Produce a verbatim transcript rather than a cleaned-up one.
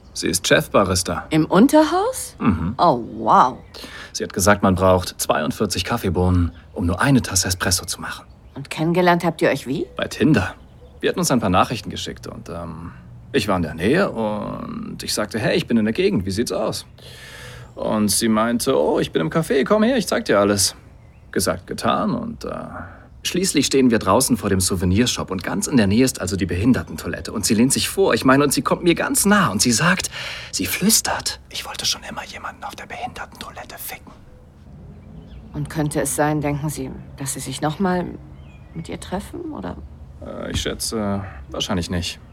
Sie ist Chefbarista. Im Unterhaus? Mhm. Oh, wow. Sie hat gesagt, man braucht zweiundvierzig Kaffeebohnen, um nur eine Tasse Espresso zu machen. Und kennengelernt habt ihr euch wie? Bei Tinder. Wir hatten uns ein paar Nachrichten geschickt und ähm, ich war in der Nähe und ich sagte, hey, ich bin in der Gegend, wie sieht's aus? Und sie meinte, oh, ich bin im Café, komm her, ich zeig dir alles. Gesagt, getan und äh, schließlich stehen wir draußen vor dem Souvenirshop und ganz in der Nähe ist also die Behindertentoilette. Und sie lehnt sich vor, ich meine, und sie kommt mir ganz nah und sie sagt, sie flüstert, ich wollte schon immer jemanden auf der Behindertentoilette ficken. Und könnte es sein, denken Sie, dass Sie sich nochmal mit ihr treffen, oder? Äh, ich schätze, wahrscheinlich nicht.